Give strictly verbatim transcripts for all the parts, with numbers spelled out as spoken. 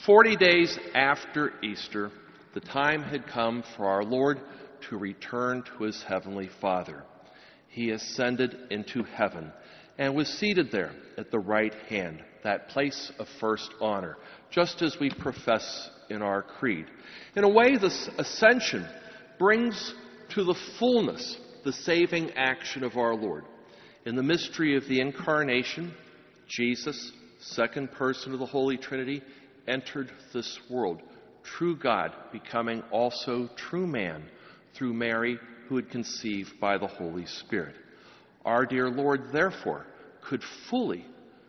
Forty days after Easter, the time had come for our Lord to return to his heavenly Father. He ascended into heaven and was seated there at the right hand, that place of first honor, just as we profess in our creed. In a way, this ascension brings to the fullness the saving action of our Lord. In the mystery of the Incarnation, Jesus, second person of the Holy Trinity, entered this world, true God becoming also true man through Mary, who had conceived by the Holy Spirit. Our dear Lord, therefore, could fully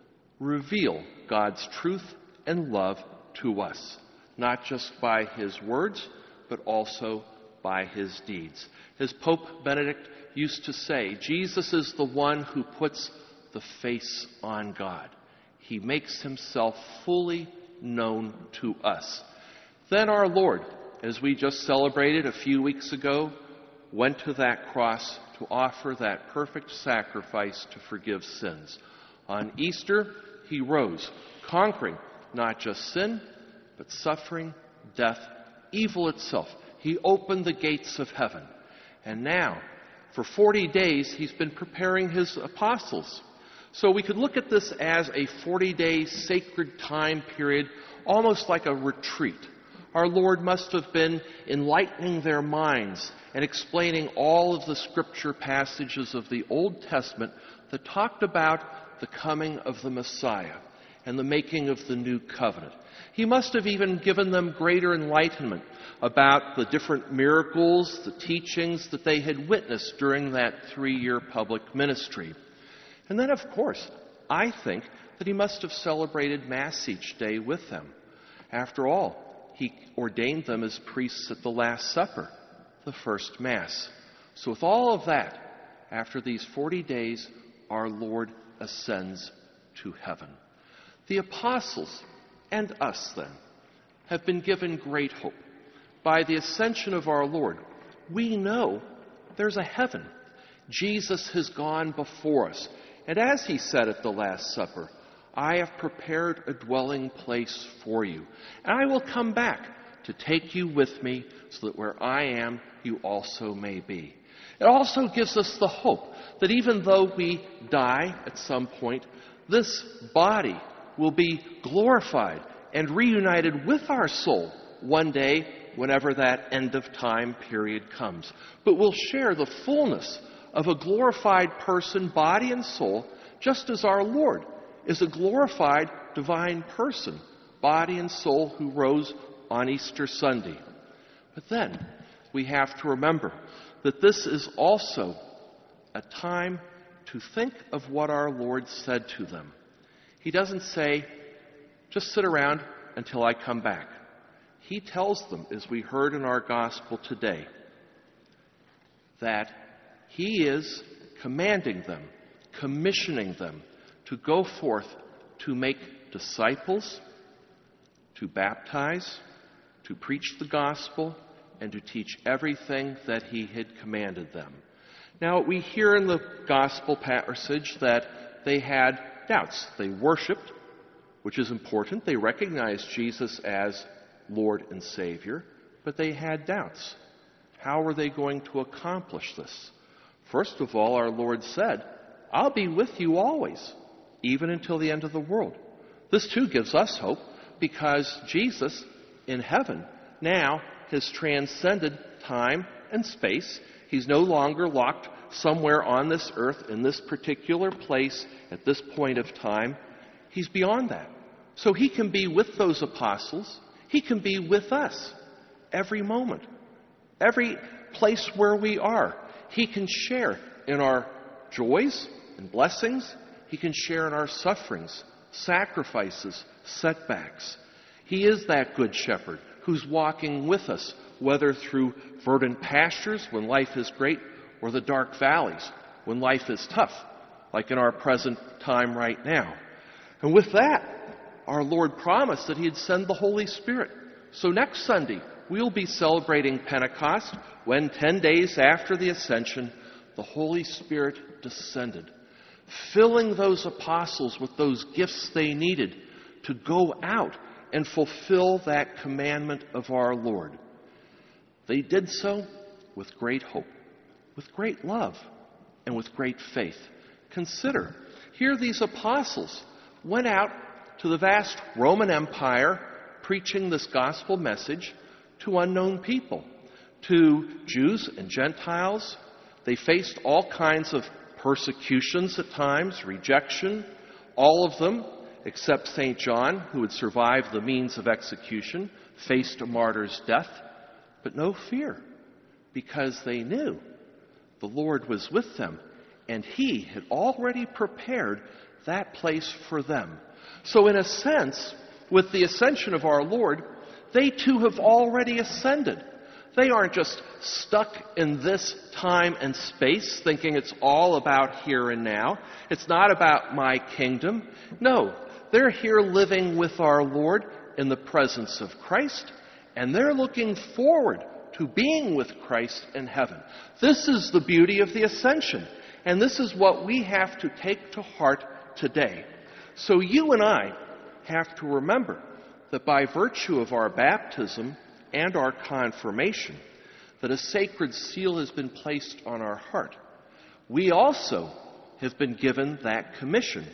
reveal God's truth and love to us, not just by his words, but also by his deeds. As Pope Benedict used to say, Jesus is the one who puts the face on God. He makes himself fully known to us. Then our Lord, as we just celebrated a few weeks ago, went to that cross to offer that perfect sacrifice to forgive sins. On Easter, he rose, conquering not just sin, but suffering, death, evil itself. He opened the gates of heaven. And now, for forty days, he's been preparing his apostles. So we could look at this as a forty-day sacred time period, almost like a retreat. Our Lord must have been enlightening their minds and explaining all of the scripture passages of the Old Testament that talked about the coming of the Messiah and the making of the new covenant. He must have even given them greater enlightenment about the different miracles, the teachings that they had witnessed during that three-year public ministry. And then, of course, I think that he must have celebrated Mass each day with them. After all, he ordained them as priests at the Last Supper, the first Mass. So with all of that, after these forty days, our Lord ascends to heaven. The apostles and us, then, have been given great hope. By the ascension of our Lord, we know there's a heaven. Jesus has gone before us. And as he said at the Last Supper, I have prepared a dwelling place for you, and I will come back to take you with me so that where I am, you also may be. It also gives us the hope that even though we die at some point, this body will be glorified and reunited with our soul one day whenever that end of time period comes. But we'll share the fullness of a glorified person, body and soul, just as our Lord is a glorified divine person, body and soul, who rose on Easter Sunday. But then we have to remember that this is also a time to think of what our Lord said to them. He doesn't say, just sit around until I come back. He tells them, as we heard in our gospel today, that he is commanding them, commissioning them to go forth to make disciples, to baptize, to preach the gospel, and to teach everything that he had commanded them. Now, we hear in the gospel passage that they had doubts. They worshiped, which is important. They recognized Jesus as Lord and Savior, but they had doubts. How were they going to accomplish this? First of all, our Lord said, I'll be with you always, even until the end of the world. This too gives us hope, because Jesus in heaven now has transcended time and space. He's no longer locked somewhere on this earth in this particular place at this point of time. He's beyond that. So he can be with those apostles. He can be with us every moment, every place where we are. He can share in our joys and blessings. He can share in our sufferings, sacrifices, setbacks. He is that good shepherd who's walking with us, whether through verdant pastures when life is great, or the dark valleys when life is tough, like in our present time right now. And with that, our Lord promised that he'd send the Holy Spirit. So next Sunday, we'll be celebrating Pentecost, when ten days after the ascension, the Holy Spirit descended, filling those apostles with those gifts they needed to go out and fulfill that commandment of our Lord. They did so with great hope, with great love, and with great faith. Consider, here these apostles went out to the vast Roman Empire preaching this gospel message to unknown people, to Jews and Gentiles. They faced all kinds of persecutions at times, rejection. All of them, except Saint John, who had survived the means of execution, faced a martyr's death, but no fear, because they knew the Lord was with them, and He had already prepared that place for them. So in a sense, with the ascension of our Lord, they too have already ascended. They aren't just stuck in this time and space thinking it's all about here and now. It's not about my kingdom. No, they're here living with our Lord in the presence of Christ, and they're looking forward to being with Christ in heaven. This is the beauty of the ascension, and this is what we have to take to heart today. So you and I have to remember that by virtue of our baptism and our confirmation, that a sacred seal has been placed on our heart. We also have been given that commission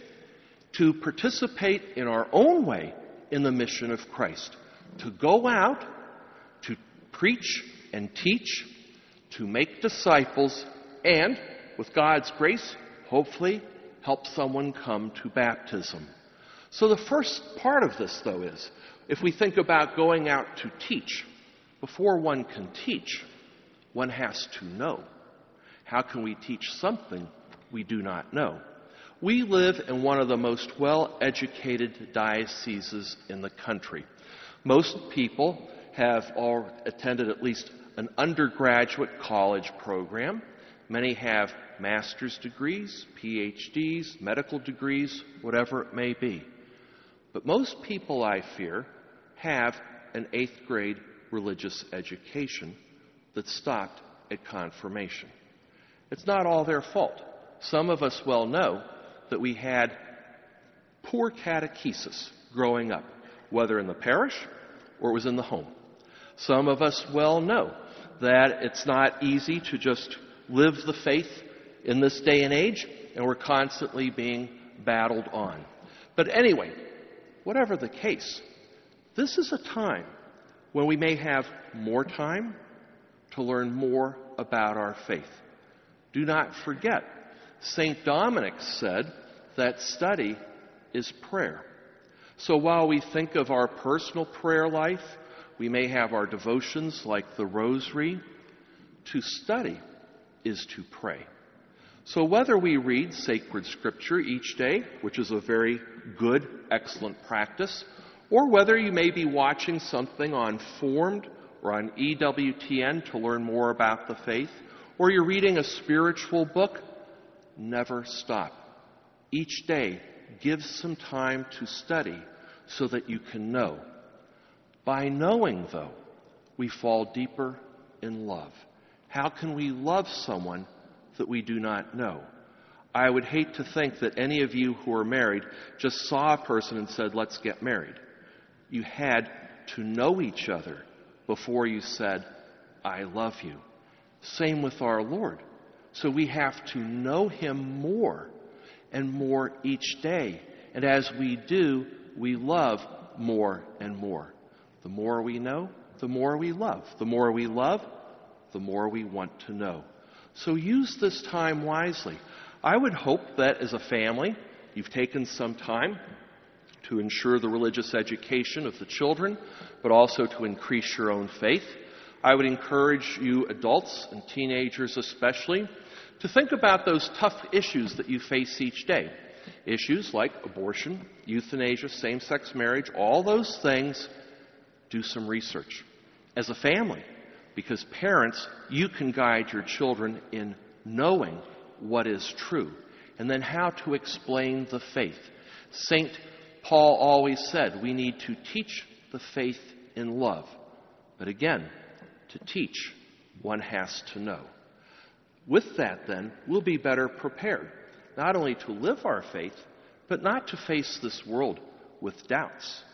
to participate in our own way in the mission of Christ, to go out, to preach and teach, to make disciples, and, with God's grace, hopefully help someone come to baptism. So the first part of this, though, is, if we think about going out to teach, before one can teach, one has to know. How can we teach something we do not know? We live in one of the most well-educated dioceses in the country. Most people have all attended at least an undergraduate college program. Many have master's degrees, P H Ds, medical degrees, whatever it may be. But most people, I fear, have an eighth grade religious education that stopped at confirmation. It's not all their fault. Some of us well know that we had poor catechesis growing up, whether in the parish or it was in the home. Some of us well know that it's not easy to just live the faith in this day and age, and we're constantly being battled on. But anyway, whatever the case, this is a time when we may have more time to learn more about our faith. Do not forget, Saint Dominic said that study is prayer. So while we think of our personal prayer life, we may have our devotions like the Rosary. To study is to pray. So whether we read sacred scripture each day, which is a very good, excellent practice, or whether you may be watching something on Formed or on E W T N to learn more about the faith, or you're reading a spiritual book, never stop. Each day, give some time to study so that you can know. By knowing, though, we fall deeper in love. How can we love someone that we do not know? I would hate to think that any of you who are married just saw a person and said, let's get married. You had to know each other before you said, I love you. Same with our Lord. So we have to know Him more and more each day. And as we do, we love more and more. The more we know, the more we love. The more we love, the more we want to know. So use this time wisely. I would hope that as a family, you've taken some time to ensure the religious education of the children, but also to increase your own faith. I would encourage you adults and teenagers especially to think about those tough issues that you face each day. Issues like abortion, euthanasia, same-sex marriage, all those things. Do some research as a family, because parents, you can guide your children in knowing what is true and then how to explain the faith. Saint Paul always said we need to teach the faith in love. But again, to teach, one has to know. With that, then, we'll be better prepared, not only to live our faith, but not to face this world with doubts.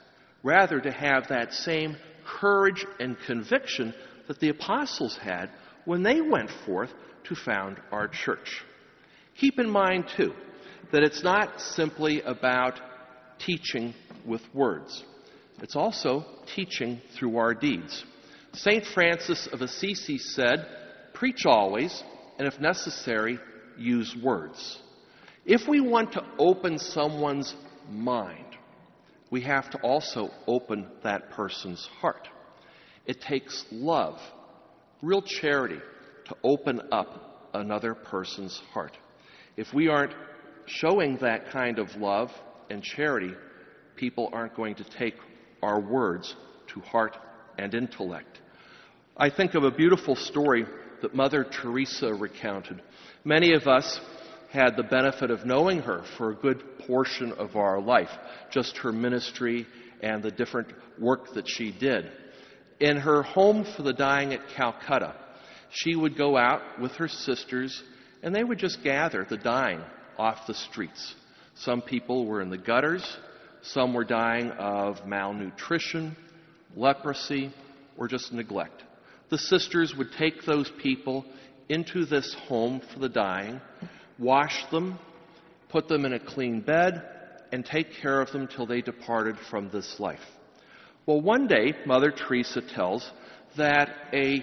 rather to have that same courage and conviction that the apostles had when they went forth to found our church. Keep in mind, too, that it's not simply about teaching with words. It's also teaching through our deeds. Saint Francis of Assisi said, "Preach always, and if necessary, use words." If we want to open someone's mind, we have to also open that person's heart. It takes love, real charity, to open up another person's heart. If we aren't showing that kind of love and charity, people aren't going to take our words to heart and intellect. I think of a beautiful story that Mother Teresa recounted. Many of us had the benefit of knowing her for a good portion of our life, just her ministry and the different work that she did. In her home for the dying at Calcutta, she would go out with her sisters and they would just gather the dying off the streets. Some people were in the gutters, some were dying of malnutrition, leprosy, or just neglect. The sisters would take those people into this home for the dying, wash them, put them in a clean bed, and take care of them till they departed from this life. Well, one day, Mother Teresa tells that a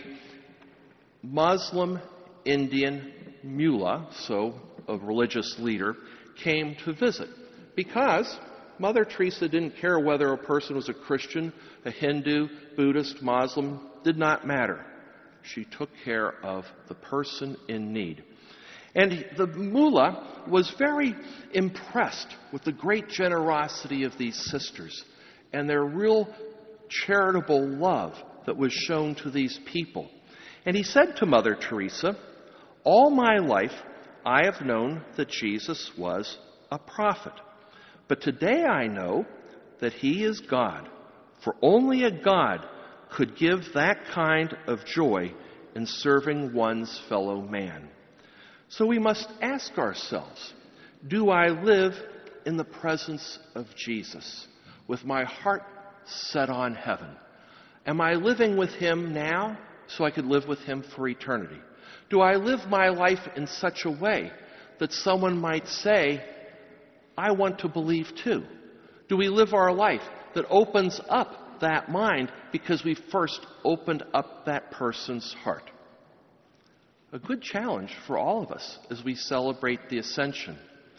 Muslim Indian mullah, so a religious leader, came to visit because Mother Teresa didn't care whether a person was a Christian, a Hindu, Buddhist, Muslim, did not matter. She took care of the person in need. And the mullah was very impressed with the great generosity of these sisters and their real charitable love that was shown to these people. And he said to Mother Teresa, "All my life I have known that Jesus was a prophet. But today I know that he is God, for only a God could give that kind of joy in serving one's fellow man." So we must ask ourselves, do I live in the presence of Jesus with my heart set on heaven? Am I living with him now so I could live with him for eternity? Do I live my life in such a way that someone might say, I want to believe too? Do we live our life that opens up that mind because we first opened up that person's heart? A good challenge for all of us as we celebrate the Ascension.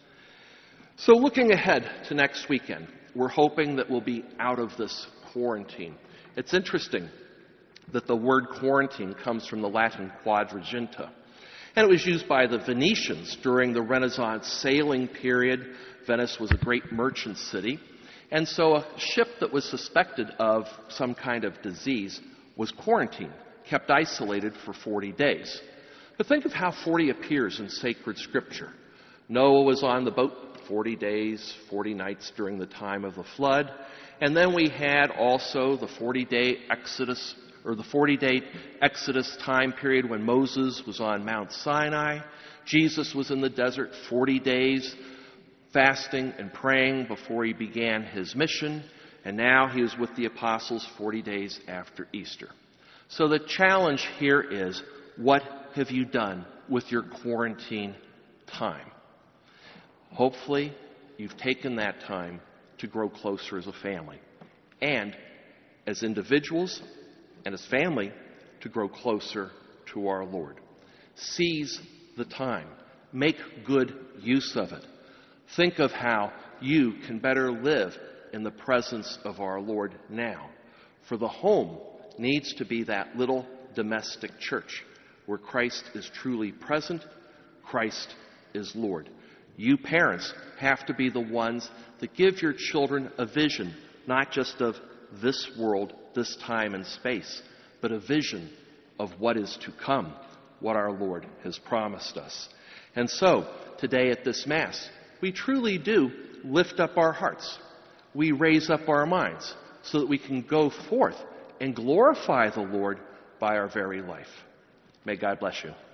So looking ahead to next weekend, we're hoping that we'll be out of this quarantine. It's interesting that the word quarantine comes from the Latin quadraginta. And it was used by the Venetians during the Renaissance sailing period. Venice was a great merchant city. And so a ship that was suspected of some kind of disease was quarantined, kept isolated for forty days. But think of how forty appears in sacred scripture. Noah was on the boat forty days, forty nights during the time of the flood. And then we had also the forty-day Exodus, or the forty-day Exodus time period when Moses was on Mount Sinai. Jesus was in the desert forty days, fasting and praying before he began his mission. And now he was with the apostles forty days after Easter. So the challenge here is, what have you done with your quarantine time? Hopefully, you've taken that time to grow closer as a family, and as individuals and as family, to grow closer to our Lord. Seize the time. Make good use of it. Think of how you can better live in the presence of our Lord now. For the home needs to be that little domestic church where Christ is truly present, Christ is Lord. You parents have to be the ones that give your children a vision, not just of this world, this time and space, but a vision of what is to come, what our Lord has promised us. And so, today at this Mass, we truly do lift up our hearts. We raise up our minds so that we can go forth and glorify the Lord by our very life. May God bless you.